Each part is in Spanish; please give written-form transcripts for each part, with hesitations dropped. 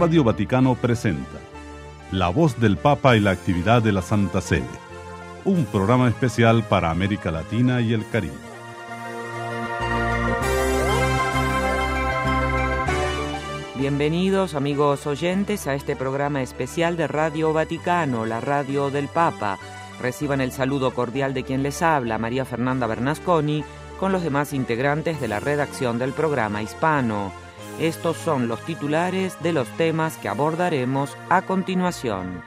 Radio Vaticano presenta La Voz del Papa y la actividad de la Santa Sede, un programa especial para América Latina y el Caribe. Bienvenidos, amigos oyentes, a este programa especial de Radio Vaticano, la radio del Papa. Reciban el saludo cordial de quien les habla, María Fernanda Bernasconi, con los demás integrantes de la redacción del programa hispano. Estos son los titulares de los temas que abordaremos a continuación.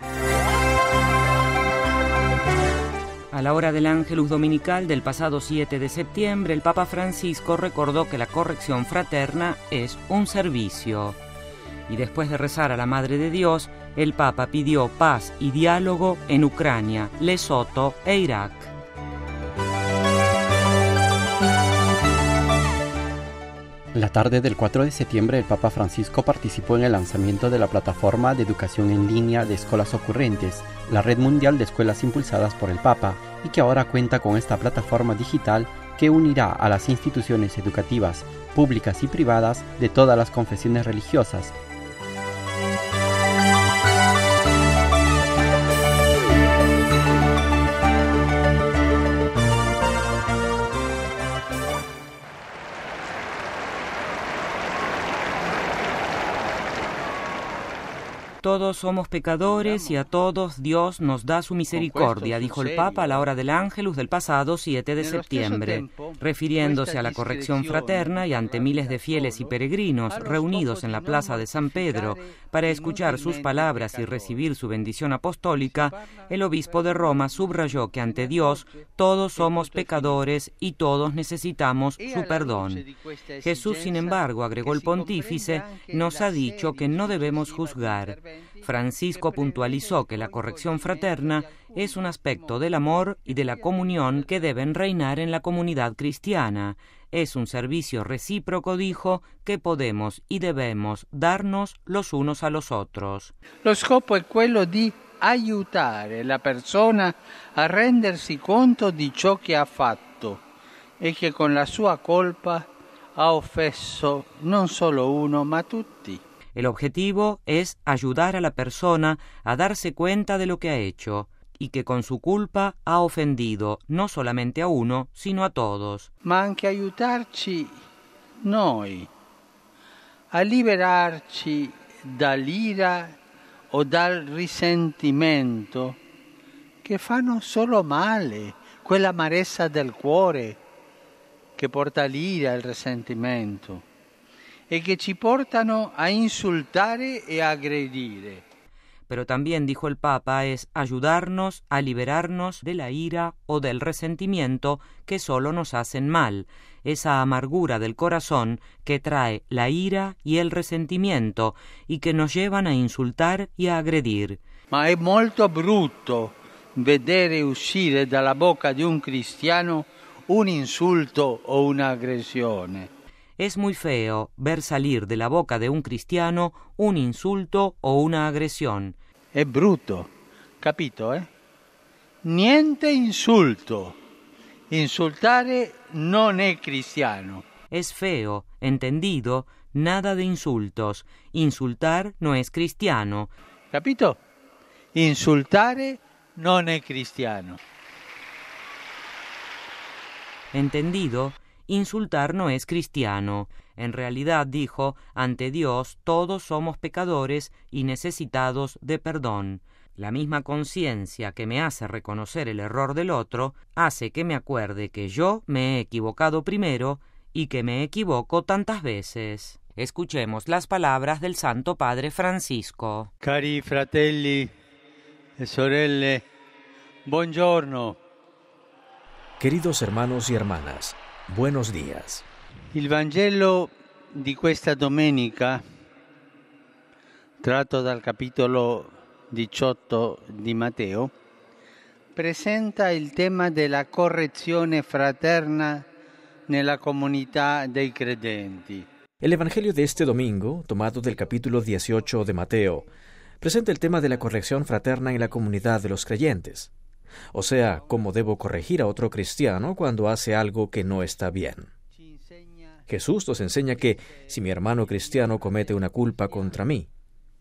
A la hora del Ángelus Dominical del pasado 7 de septiembre, el Papa Francisco recordó que la corrección fraterna es un servicio. Y después de rezar a la Madre de Dios, el Papa pidió paz y diálogo en Ucrania, Lesoto e Irak. La tarde del 4 de septiembre, el Papa Francisco participó en el lanzamiento de la plataforma de educación en línea de Escolas Ocurrentes, la red mundial de escuelas impulsadas por el Papa, y que ahora cuenta con esta plataforma digital que unirá a las instituciones educativas, públicas y privadas de todas las confesiones religiosas. Todos somos pecadores y a todos Dios nos da su misericordia, dijo el Papa a la hora del Ángelus del pasado 7 de septiembre, refiriéndose a la corrección fraterna y ante miles de fieles y peregrinos reunidos en la plaza de San Pedro para escuchar sus palabras y recibir su bendición apostólica. El obispo de Roma subrayó que ante Dios todos somos pecadores y todos necesitamos su perdón. Jesús, sin embargo, agregó el pontífice, nos ha dicho que no debemos juzgar. Francisco puntualizó que la corrección fraterna es un aspecto del amor y de la comunión que deben reinar en la comunidad cristiana. Es un servicio recíproco, dijo, que podemos y debemos darnos los unos a los otros. Lo scopo è quello di aiutare la persona a rendersi conto di ciò che ha fatto e che con la sua colpa ha offeso non solo uno ma tutti. El objetivo es ayudar a la persona a darse cuenta de lo que ha hecho y que con su culpa ha ofendido no solamente a uno, sino a todos. Ma anche aiutarci noi a liberarci dall'ira o dal risentimento che fanno solo male, quella amarezza del cuore che porta l'ira e il risentimento. E que ci portano a insultare e a agredire. Pero también, dijo el Papa, es ayudarnos a liberarnos de la ira o del resentimiento que solo nos hacen mal, esa amargura del corazón que trae la ira y el resentimiento y que nos llevan a insultar y a agredir. Ma è molto brutto vedere uscire dalla bocca di un cristiano un insulto o un'aggressione. Es muy feo ver salir de la boca de un cristiano un insulto o una agresión. È brutto, capito, Niente insulto. Insultare non è cristiano. Es feo, entendido, nada de insultos. Insultar no es cristiano. Capito? Insultare non è cristiano. Entendido. Insultar no es cristiano. En realidad, dijo, ante Dios todos somos pecadores y necesitados de perdón. La misma conciencia que me hace reconocer el error del otro hace que me acuerde que yo me he equivocado primero y que me equivoco tantas veces. Escuchemos las palabras del Santo Padre Francisco. Cari fratelli e sorelle, buongiorno. Queridos hermanos y hermanas, buenos días. Il Vangelo di questa domenica, tratto dal capitolo 18 di Matteo, presenta il tema della correzione fraterna nella comunità dei credenti. El Evangelio de este domingo, tomado del capítulo 18 de Mateo, presenta el tema de la corrección fraterna en la comunidad de los creyentes. O sea, cómo debo corregir a otro cristiano cuando hace algo que no está bien. Jesús nos enseña que si mi hermano cristiano comete una culpa contra mí,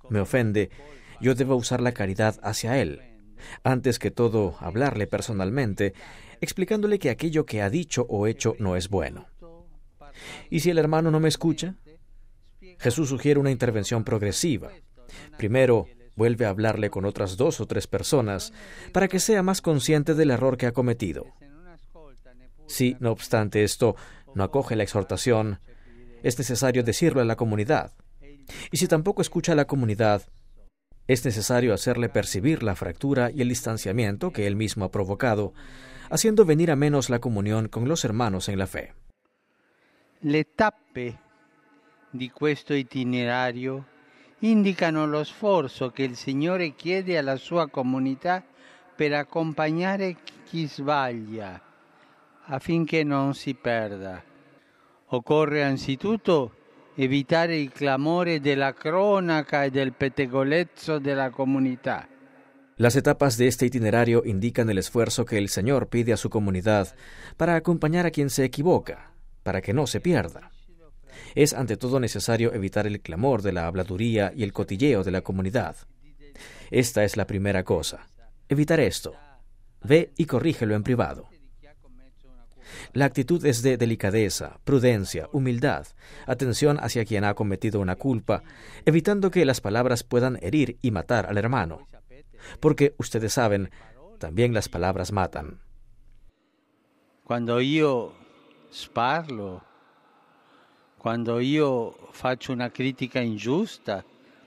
me ofende, yo debo usar la caridad hacia él. Antes que todo, hablarle personalmente, explicándole que aquello que ha dicho o hecho no es bueno. ¿Y si el hermano no me escucha? Jesús sugiere una intervención progresiva. Primero, vuelve a hablarle con otras 2 o 3 personas para que sea más consciente del error que ha cometido. Si, no obstante esto, no acoge la exhortación, es necesario decirlo a la comunidad. Y si tampoco escucha a la comunidad, es necesario hacerle percibir la fractura y el distanciamiento que él mismo ha provocado, haciendo venir a menos la comunión con los hermanos en la fe. Le tappe di questo itinerario indicano lo sforzo che il Signore chiede alla sua comunità per accompagnare chi sbaglia, affinché non si perda. Occorre anzitutto evitare il clamore della cronaca e del pettegolezzo della comunità. Las etapas de este itinerario indican el esfuerzo que el Señor pide a su comunidad para acompañar a quien se equivoca, para que no se pierda. Es ante todo necesario evitar el clamor de la habladuría y el cotilleo de la comunidad. Esta es la primera cosa. Evitar esto. Ve y corrígelo en privado. La actitud es de delicadeza, prudencia, humildad, atención hacia quien ha cometido una culpa, evitando que las palabras puedan herir y matar al hermano. Porque, ustedes saben, también las palabras matan. Quando io sparlo, quando io faccio una critica ingiusta,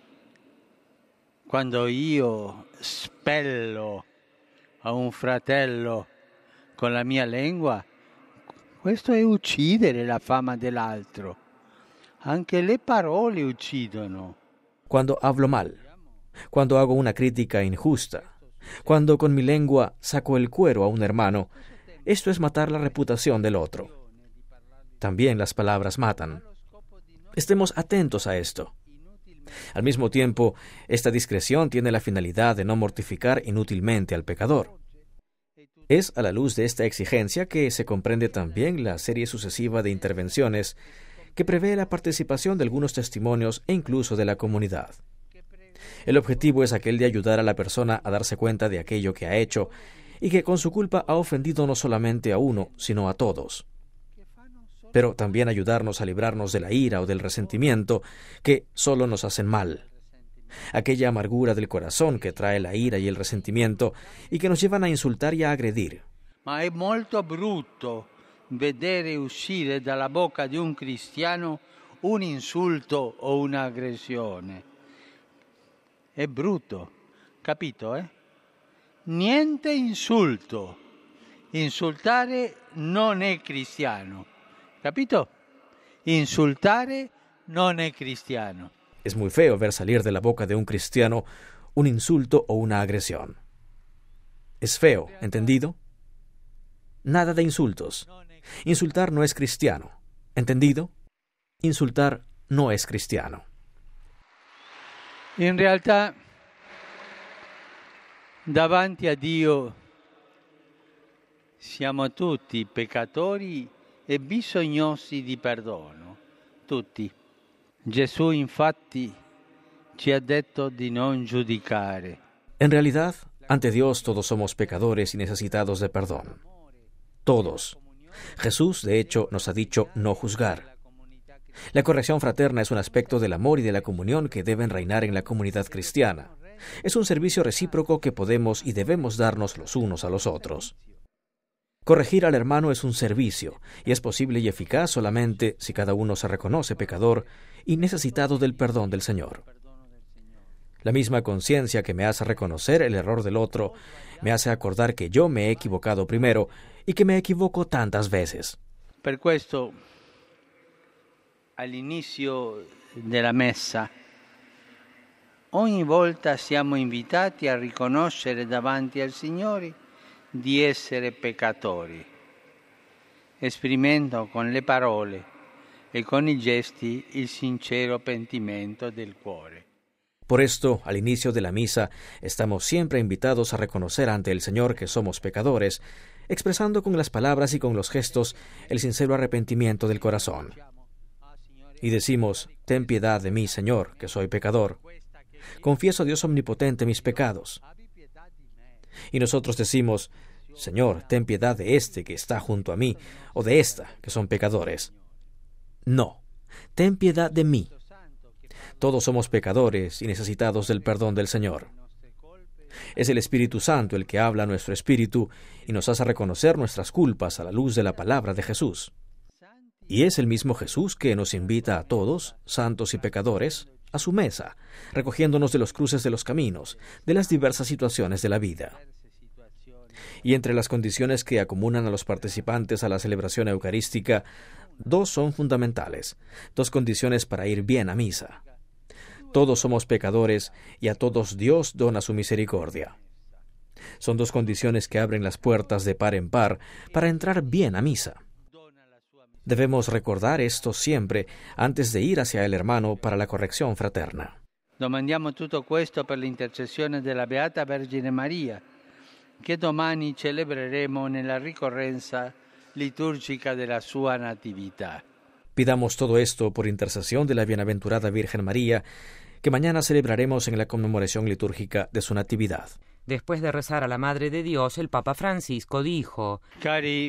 quando io spello a un fratello con la mia lingua, questo è uccidere la fama dell'altro. Anche le parole uccidono. Cuando hablo mal, cuando hago una crítica injusta, cuando con mi lengua saco el cuero a un hermano, esto es matar la reputación del otro. También las palabras matan. Estemos atentos a esto. Al mismo tiempo, esta discreción tiene la finalidad de no mortificar inútilmente al pecador. Es a la luz de esta exigencia que se comprende también la serie sucesiva de intervenciones que prevé la participación de algunos testimonios e incluso de la comunidad. El objetivo es aquel de ayudar a la persona a darse cuenta de aquello que ha hecho y que con su culpa ha ofendido no solamente a uno, sino a todos. Pero también ayudarnos a librarnos de la ira o del resentimiento que solo nos hacen mal. Aquella amargura del corazón que trae la ira y el resentimiento y que nos llevan a insultar y a agredir. Ma è molto brutto vedere uscire dalla bocca di un cristiano un insulto o un'aggressione. È brutto, capito, Niente insulto. Insultare non è cristiano. Capito? Insultare non è cristiano. Es muy feo ver salir de la boca de un cristiano un insulto o una agresión. Es feo, ¿entendido? Nada de insultos. Insultar no es cristiano. ¿Entendido? Insultar no es cristiano. In realtà, davanti a Dio siamo tutti peccatori e bisognosi di perdono. Tutti. Gesù infatti ci ha detto di non giudicare. En realidad, ante Dios todos somos pecadores y necesitados de perdón. Todos. Jesús, de hecho, nos ha dicho no juzgar. La corrección fraterna es un aspecto del amor y de la comunión que deben reinar en la comunidad cristiana. Es un servicio recíproco que podemos y debemos darnos los unos a los otros. Corregir al hermano es un servicio, y es posible y eficaz solamente si cada uno se reconoce pecador y necesitado del perdón del Señor. La misma conciencia que me hace reconocer el error del otro, me hace acordar que yo me he equivocado primero y que me equivoco tantas veces. Per questo, all'inizio della messa, ogni volta siamo invitati a riconoscere davanti al Signore di essere peccatori, esprimendo con le parole e con i gesti il sincero pentimento del cuore. Por esto, al inicio de la misa, estamos siempre invitados a reconocer ante el Señor que somos pecadores, expresando con las palabras y con los gestos el sincero arrepentimiento del corazón. Y decimos, ten piedad de mí, Señor, que soy pecador. Confieso a Dios omnipotente mis pecados. Y nosotros decimos, Señor, ten piedad de este que está junto a mí, o de esta, que son pecadores. No, ten piedad de mí. Todos somos pecadores y necesitados del perdón del Señor. Es el Espíritu Santo el que habla a nuestro espíritu y nos hace reconocer nuestras culpas a la luz de la palabra de Jesús. Y es el mismo Jesús que nos invita a todos, santos y pecadores, a su mesa, recogiéndonos de los cruces de los caminos, de las diversas situaciones de la vida. Y entre las condiciones que acomunan a los participantes a la celebración eucarística, dos son fundamentales, dos condiciones para ir bien a misa. Todos somos pecadores y a todos Dios dona su misericordia. Son dos condiciones que abren las puertas de par en par para entrar bien a misa. Debemos recordar esto siempre antes de ir hacia el hermano para la corrección fraterna. Domandiamo tutto questo per l'intercessione della Beata Vergine Maria, che domani celebreremo nella ricorrenza liturgica della sua Natività. Pidamos todo esto por intercesión de la bienaventurada Virgen María, que mañana celebraremos en la conmemoración litúrgica de su Natividad. Después de rezar a la Madre de Dios, el Papa Francisco dijo: Cari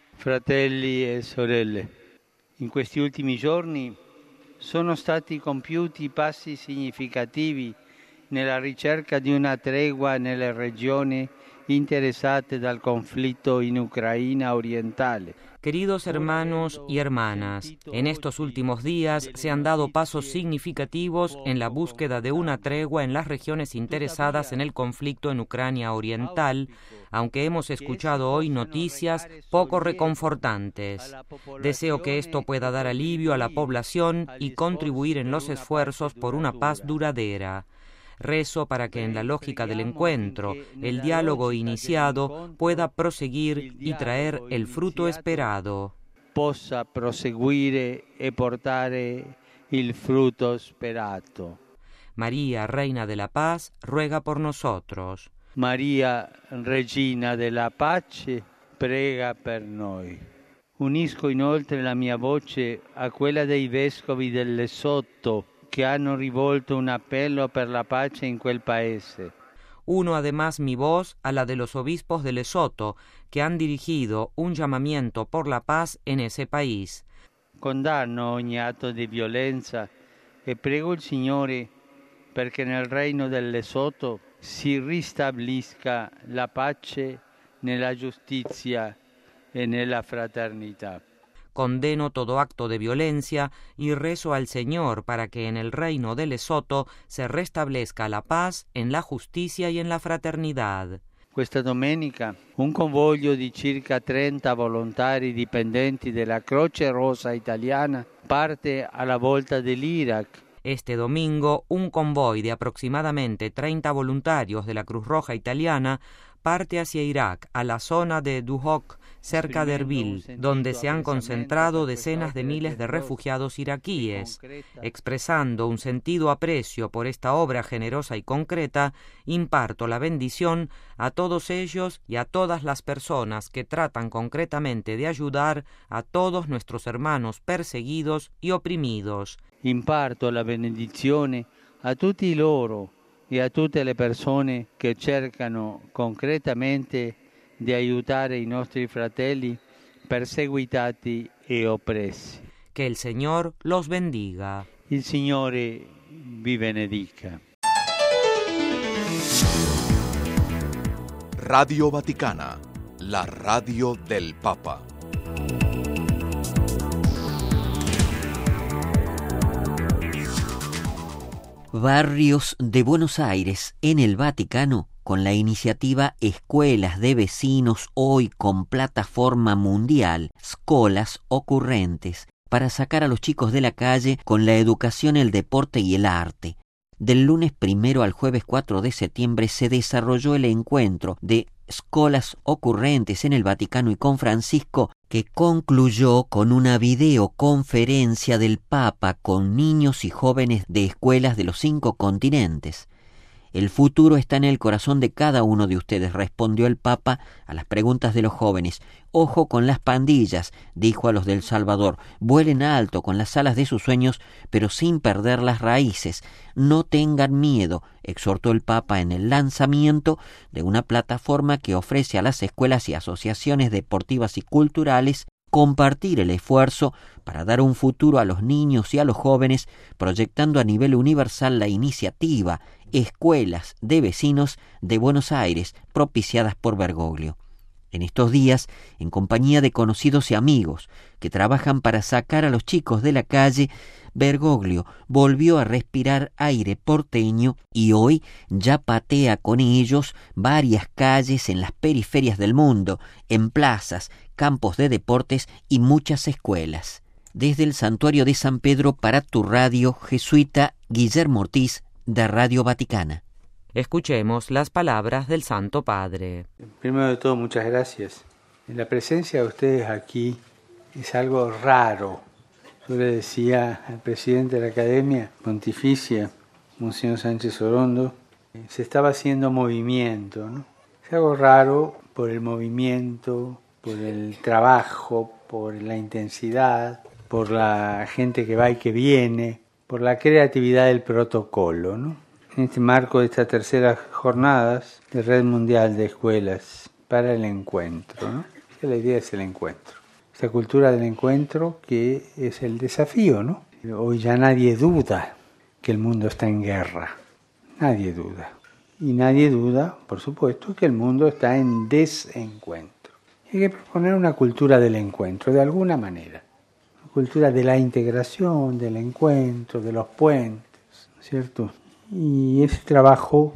fratelli e sorelle, in questi ultimi giorni sono stati compiuti passi significativi nella ricerca di una tregua nelle regioni interessate dal conflitto in Ucraina orientale. Queridos hermanos y hermanas, en estos últimos días se han dado pasos significativos en la búsqueda de una tregua en las regiones interesadas en el conflicto en Ucrania Oriental, aunque hemos escuchado hoy noticias poco reconfortantes. Deseo que esto pueda dar alivio a la población y contribuir en los esfuerzos por una paz duradera. Rezo para que en la lógica del encuentro, el diálogo iniciado pueda proseguir y traer el fruto esperado. Possa proseguire e portare il frutto sperato. María, Reina de la Paz, ruega por nosotros. Maria, Regina della Pace, prega per noi. Unisco inoltre la mia voce a quella dei vescovi del Lesotho, che hanno rivolto un appello per la pace in quel paese. Uno además mi voz a la de los obispos de Lesoto, que han dirigido un llamamiento por la paz en ese país. Condanno ogni atto di violenza e prego il Signore perché nel reino del Lesotho si ristablisca la pace nella giustizia e nella fraternità. Condeno todo acto de violencia y rezo al Señor para que en el reino de Lesoto se restablezca la paz, en la justicia y en la fraternidad. Questa domenica un convoglio di circa 30 volontari dipendenti della Croce Rosa italiana parte alla volta dell'Iraq. Este domingo, un convoy de aproximadamente 30 voluntarios de la Cruz Roja italiana parte hacia Irak, a la zona de Duhok, cerca de Erbil, donde se han concentrado decenas de miles de refugiados iraquíes. Expresando un sentido aprecio por esta obra generosa y concreta, imparto la bendición a todos ellos y a todas las personas que tratan concretamente de ayudar a todos nuestros hermanos perseguidos y oprimidos. Imparto la benedizione a tutti loro e a tutte le persone che cercano concretamente di aiutare i nostri fratelli perseguitati e oppressi. Que el Señor los bendiga. Il Signore vi benedica. Radio Vaticana, la radio del Papa. Barrios de Buenos Aires, en el Vaticano, con la iniciativa Escuelas de Vecinos Hoy con plataforma mundial, Escolas Ocurrentes, para sacar a los chicos de la calle con la educación, el deporte y el arte. Del lunes 1 al jueves 4 de septiembre se desarrolló el encuentro de Escolas Ocurrentes en el Vaticano y con Francisco, que concluyó con una videoconferencia del Papa con niños y jóvenes de escuelas de los 5 continentes. El futuro está en el corazón de cada uno de ustedes, respondió el Papa a las preguntas de los jóvenes. Ojo con las pandillas, dijo a los del Salvador. Vuelen alto con las alas de sus sueños, pero sin perder las raíces. No tengan miedo, exhortó el Papa en el lanzamiento de una plataforma que ofrece a las escuelas y asociaciones deportivas y culturales compartir el esfuerzo para dar un futuro a los niños y a los jóvenes, proyectando a nivel universal la iniciativa Escuelas de Vecinos de Buenos Aires, propiciadas por Bergoglio. En estos días, en compañía de conocidos y amigos que trabajan para sacar a los chicos de la calle, Bergoglio volvió a respirar aire porteño y hoy ya patea con ellos varias calles en las periferias del mundo, en plazas, campos de deportes y muchas escuelas. Desde el Santuario de San Pedro para tu radio, jesuita Guillermo Ortiz, de Radio Vaticana. Escuchemos las palabras del Santo Padre. Primero de todo, muchas gracias. La presencia de ustedes aquí es algo raro. Yo le decía al presidente de la Academia Pontificia, Monseñor Sánchez Orondo, se estaba haciendo movimiento, ¿no? Es algo raro por el movimiento, por el trabajo, por la intensidad, por la gente que va y que viene, por la creatividad del protocolo, ¿no? En este marco de estas terceras jornadas de Red Mundial de Escuelas para el Encuentro, ¿no? La idea es el encuentro. Esta cultura del encuentro que es el desafío, ¿no? Hoy ya nadie duda que el mundo está en guerra. Nadie duda. Y nadie duda, por supuesto, que el mundo está en desencuentro. Hay que proponer una cultura del encuentro, de alguna manera. Una cultura de la integración, del encuentro, de los puentes, ¿no es cierto? Y ese trabajo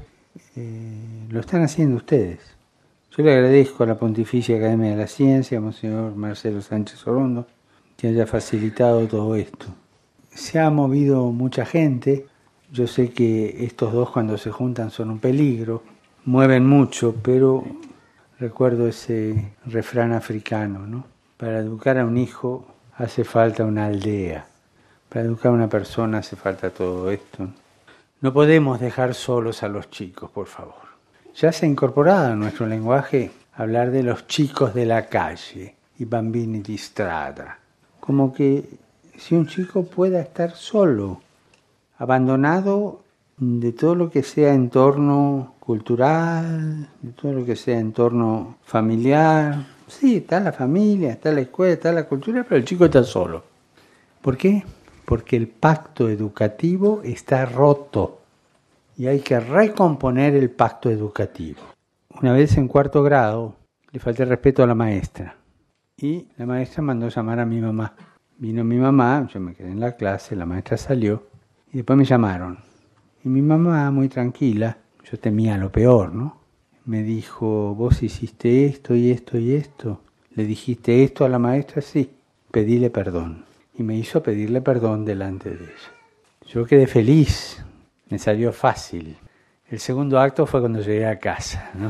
lo están haciendo ustedes. Yo le agradezco a la Pontificia Academia de la Ciencia, a Monseñor Marcelo Sánchez Orondo, que haya facilitado todo esto. Se ha movido mucha gente. Yo sé que estos dos cuando se juntan son un peligro, mueven mucho, pero recuerdo ese refrán africano, ¿no? Para educar a un hijo hace falta una aldea. Para educar a una persona hace falta todo esto. No podemos dejar solos a los chicos, por favor. Ya se ha incorporado en nuestro lenguaje hablar de los chicos de la calle, i bambini di strada. Como que si un chico pueda estar solo, abandonado de todo lo que sea entorno cultural, de todo lo que sea entorno familiar. Sí, está la familia, está la escuela, está la cultura, pero el chico está solo. ¿Por qué? Porque el pacto educativo está roto y hay que recomponer el pacto educativo. Una vez en 4º grado le falté respeto a la maestra y la maestra mandó llamar a mi mamá. Vino mi mamá, yo me quedé en la clase, la maestra salió y después me llamaron. Y mi mamá, muy tranquila, yo temía lo peor, ¿no? Me dijo, vos hiciste esto y esto y esto. ¿Le dijiste esto a la maestra? Sí, pedíle perdón. Y me hizo pedirle perdón delante de ella. Yo quedé feliz, me salió fácil. El segundo acto fue cuando llegué a casa, ¿no?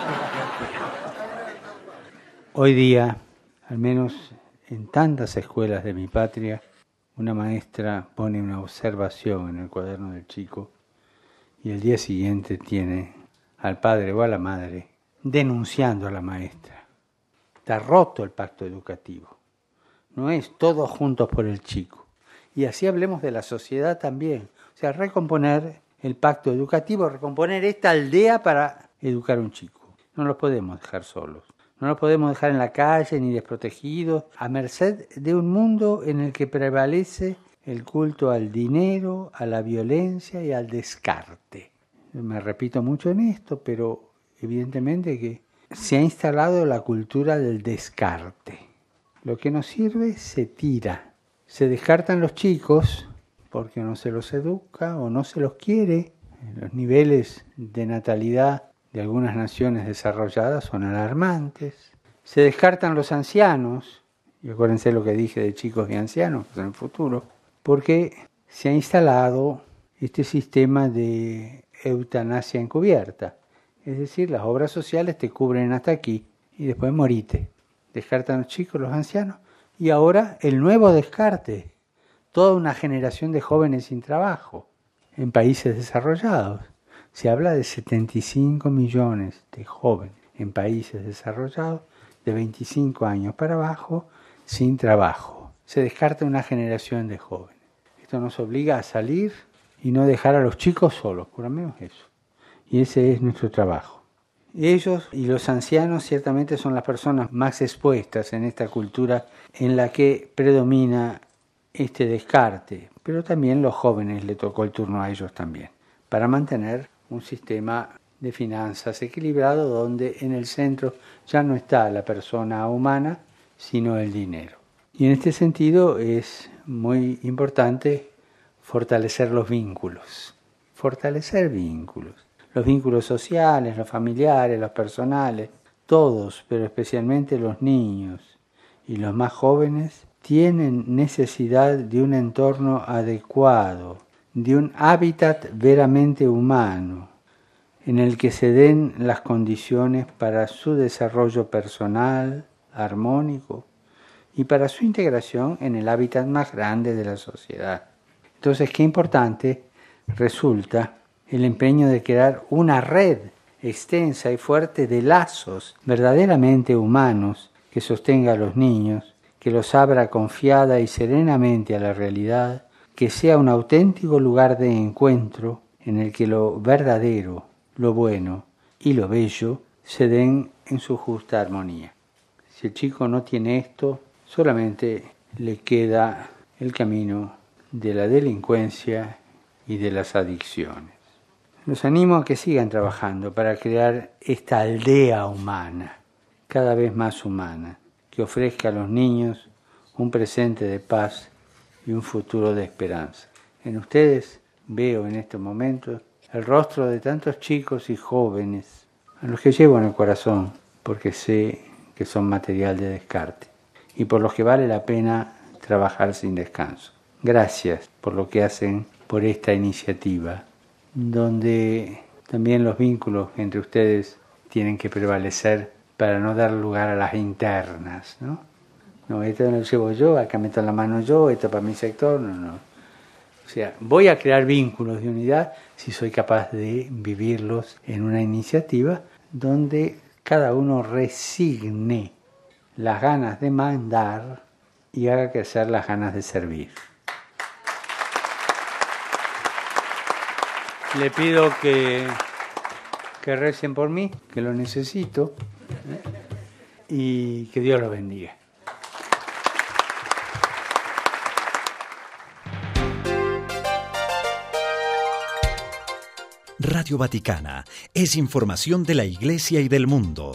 Hoy día, al menos en tantas escuelas de mi patria, una maestra pone una observación en el cuaderno del chico y el día siguiente tiene al padre o a la madre denunciando a la maestra. Está roto el pacto educativo. No es todos juntos por el chico. Y así hablemos de la sociedad también. O sea, recomponer el pacto educativo, recomponer esta aldea para educar a un chico. No los podemos dejar solos. No los podemos dejar en la calle ni desprotegidos, a merced de un mundo en el que prevalece el culto al dinero, a la violencia y al descarte. Me repito mucho en esto, pero evidentemente que se ha instalado la cultura del descarte. Lo que no sirve se tira. Se descartan los chicos porque no se los educa o no se los quiere. Los niveles de natalidad de algunas naciones desarrolladas son alarmantes. Se descartan los ancianos, y acuérdense lo que dije de chicos y ancianos en el futuro, porque se ha instalado este sistema de eutanasia encubierta. Es decir, las obras sociales te cubren hasta aquí y después morite. Descartan los chicos, los ancianos, y ahora el nuevo descarte, toda una generación de jóvenes sin trabajo en países desarrollados. Se habla de 75 millones de jóvenes en países desarrollados de 25 años para abajo sin trabajo. Se descarta una generación de jóvenes. Esto nos obliga a salir y no dejar a los chicos solos, por lo menos eso. Y ese es nuestro trabajo. Ellos y los ancianos ciertamente son las personas más expuestas en esta cultura en la que predomina este descarte, pero también los jóvenes le tocó el turno a ellos también, para mantener un sistema de finanzas equilibrado donde en el centro ya no está la persona humana, sino el dinero. Y en este sentido es muy importante fortalecer los vínculos, los vínculos sociales, los familiares, los personales, todos, pero especialmente los niños y los más jóvenes, tienen necesidad de un entorno adecuado, de un hábitat veramente humano, en el que se den las condiciones para su desarrollo personal, armónico, y para su integración en el hábitat más grande de la sociedad. Entonces, qué importante resulta el empeño de crear una red extensa y fuerte de lazos verdaderamente humanos que sostenga a los niños, que los abra confiada y serenamente a la realidad, que sea un auténtico lugar de encuentro en el que lo verdadero, lo bueno y lo bello se den en su justa armonía. Si el chico no tiene esto, solamente le queda el camino de la delincuencia y de las adicciones. Los animo a que sigan trabajando para crear esta aldea humana, cada vez más humana, que ofrezca a los niños un presente de paz y un futuro de esperanza. En ustedes veo en estos momentos el rostro de tantos chicos y jóvenes, a los que llevo en el corazón, porque sé que son material de descarte, y por los que vale la pena trabajar sin descanso. Gracias por lo que hacen por esta iniciativa, donde también los vínculos entre ustedes tienen que prevalecer para no dar lugar a las internas, ¿no? No, esto lo llevo yo, acá meto la mano yo, esto para mi sector, no. O sea, voy a crear vínculos de unidad si soy capaz de vivirlos en una iniciativa donde cada uno resigne las ganas de mandar y haga crecer las ganas de servir. Le pido que recen por mí, que lo necesito, y que Dios los bendiga. Radio Vaticana es información de la Iglesia y del mundo.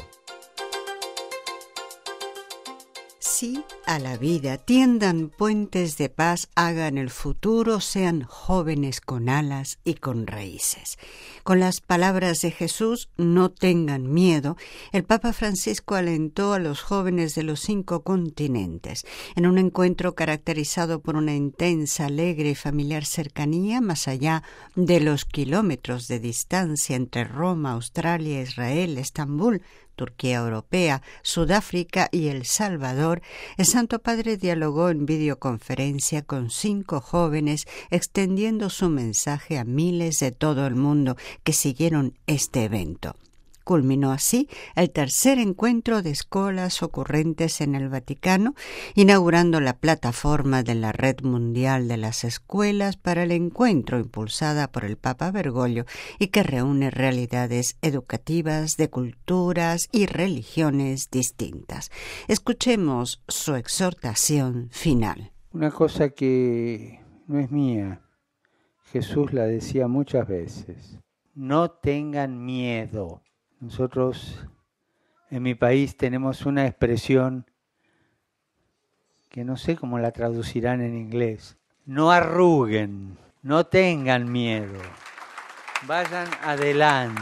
Sí a la vida, tiendan puentes de paz, hagan el futuro, sean jóvenes con alas y con raíces. Con las palabras de Jesús, no tengan miedo, el Papa Francisco alentó a los jóvenes de los 5 continentes. En un encuentro caracterizado por una intensa, alegre y familiar cercanía, más allá de los kilómetros de distancia entre Roma, Australia, Israel, Estambul, Turquía Europea, Sudáfrica y El Salvador, el Santo Padre dialogó en videoconferencia con 5 jóvenes, extendiendo su mensaje a miles de todo el mundo que siguieron este evento. Culminó así el tercer encuentro de escuelas ocurrentes en el Vaticano, inaugurando la plataforma de la Red Mundial de las Escuelas para el Encuentro, impulsada por el Papa Bergoglio y que reúne realidades educativas de culturas y religiones distintas. Escuchemos su exhortación final. Una cosa que no es mía, Jesús la decía muchas veces: no tengan miedo. Nosotros en mi país tenemos una expresión que no sé cómo la traducirán en inglés. No arruguen, no tengan miedo, vayan adelante,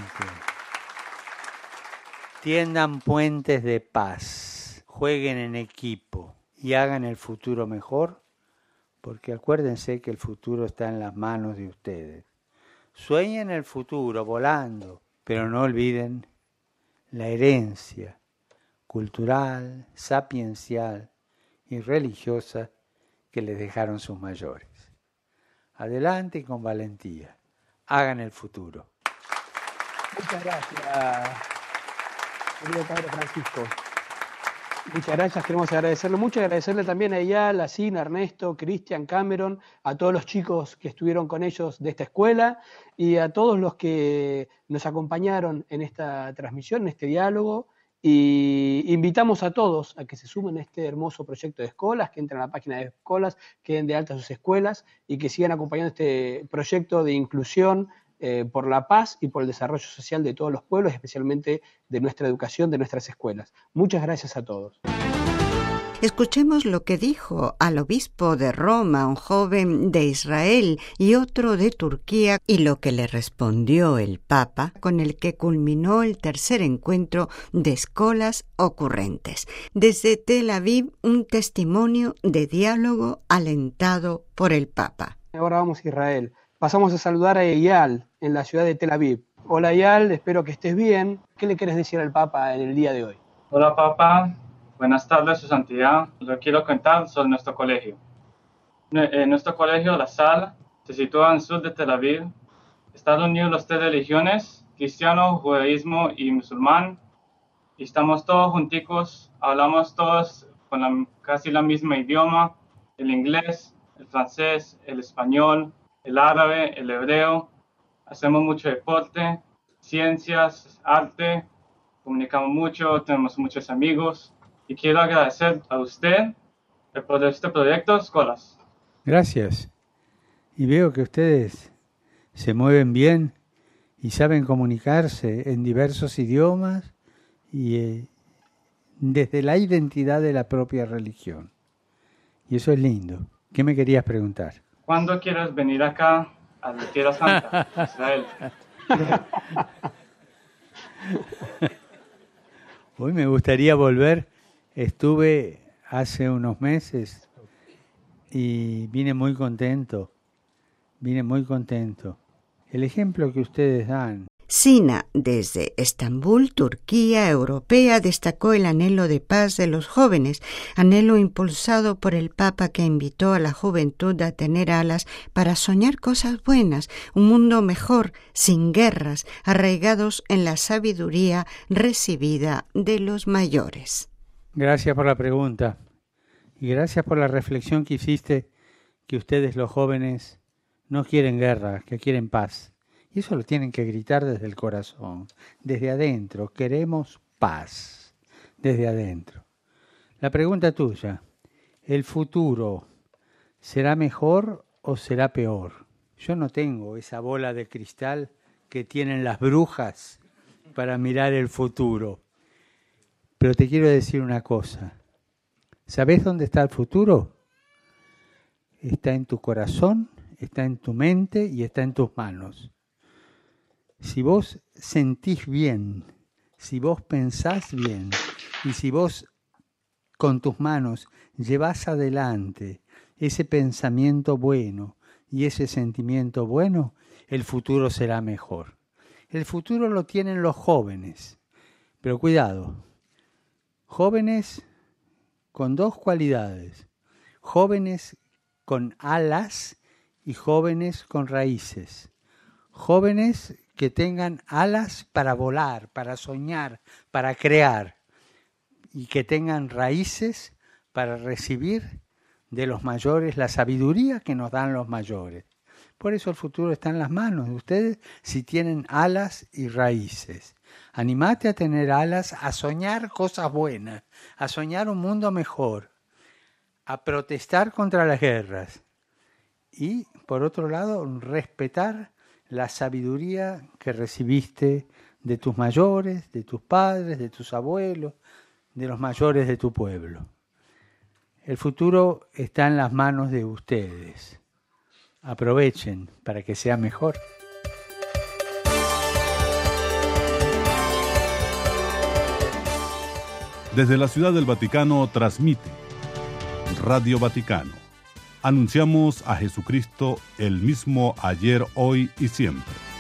tiendan puentes de paz, jueguen en equipo y hagan el futuro mejor, porque acuérdense que el futuro está en las manos de ustedes. Sueñen el futuro volando, pero no olviden la herencia cultural, sapiencial y religiosa que les dejaron sus mayores. Adelante y con valentía. Hagan el futuro. Muchas gracias, querido Padre Francisco. Muchas gracias, queremos agradecerle mucho, agradecerle también a Eyal, a Sina, Ernesto, Cristian, Cameron, a todos los chicos que estuvieron con ellos de esta escuela y a todos los que nos acompañaron en esta transmisión, en este diálogo. Y invitamos a todos a que se sumen a este hermoso proyecto de escuelas, que entren a la página de escuelas, que den de alta sus escuelas y que sigan acompañando este proyecto de inclusión por la paz y por el desarrollo social de todos los pueblos, especialmente de nuestra educación, de nuestras escuelas. Muchas gracias a todos. Escuchemos lo que dijo al obispo de Roma, un joven de Israel y otro de Turquía, y lo que le respondió el Papa, con el que culminó el tercer encuentro de escuelas ocurrentes. Desde Tel Aviv, un testimonio de diálogo alentado por el Papa. Ahora vamos a Israel. Pasamos a saludar a Eyal en la ciudad de Tel Aviv. Hola Eyal, espero que estés bien. ¿Qué le quieres decir al Papa en el día de hoy? Hola Papa. Buenas tardes, Su Santidad. Lo quiero contar sobre nuestro colegio. En nuestro colegio, La Sal, se sitúa en el sur de Tel Aviv. Están unidos las tres religiones, cristiano, judaísmo y musulmán. Y estamos todos junticos, hablamos todos con casi la misma idioma, el inglés, el francés, el español, el árabe, el hebreo. Hacemos mucho deporte, ciencias, arte, comunicamos mucho, tenemos muchos amigos. Y quiero agradecer a usted por este proyecto Escolas. Gracias. Y veo que ustedes se mueven bien y saben comunicarse en diversos idiomas y desde la identidad de la propia religión. Y eso es lindo. ¿Qué me querías preguntar? ¿Cuándo quieres venir acá a la Tierra Santa, Israel? Hoy me gustaría volver. Estuve hace unos meses y vine muy contento. El ejemplo que ustedes dan. Sina, desde Estambul, Turquía europea, destacó el anhelo de paz de los jóvenes, anhelo impulsado por el Papa que invitó a la juventud a tener alas para soñar cosas buenas, un mundo mejor, sin guerras, arraigados en la sabiduría recibida de los mayores. Gracias por la pregunta y gracias por la reflexión que hiciste, que ustedes los jóvenes no quieren guerra, que quieren paz. Y eso lo tienen que gritar desde el corazón, desde adentro. Queremos paz, desde adentro. La pregunta tuya, ¿el futuro será mejor o será peor? Yo no tengo esa bola de cristal que tienen las brujas para mirar el futuro. Pero te quiero decir una cosa. ¿Sabés dónde está el futuro? Está en tu corazón, está en tu mente y está en tus manos. Si vos sentís bien, si vos pensás bien y si vos con tus manos llevás adelante ese pensamiento bueno y ese sentimiento bueno, el futuro será mejor. El futuro lo tienen los jóvenes, pero cuidado. Jóvenes con dos cualidades, jóvenes con alas y jóvenes con raíces. Jóvenes que tengan alas para volar, para soñar, para crear y que tengan raíces para recibir de los mayores la sabiduría que nos dan los mayores. Por eso el futuro está en las manos de ustedes si tienen alas y raíces. Animate a tener alas, a soñar cosas buenas, a soñar un mundo mejor, a protestar contra las guerras y, por otro lado, respetar la sabiduría que recibiste de tus mayores, de tus padres, de tus abuelos, de los mayores de tu pueblo. El futuro está en las manos de ustedes. Aprovechen para que sea mejor. Desde la Ciudad del Vaticano transmite Radio Vaticano. Anunciamos a Jesucristo el mismo ayer, hoy y siempre.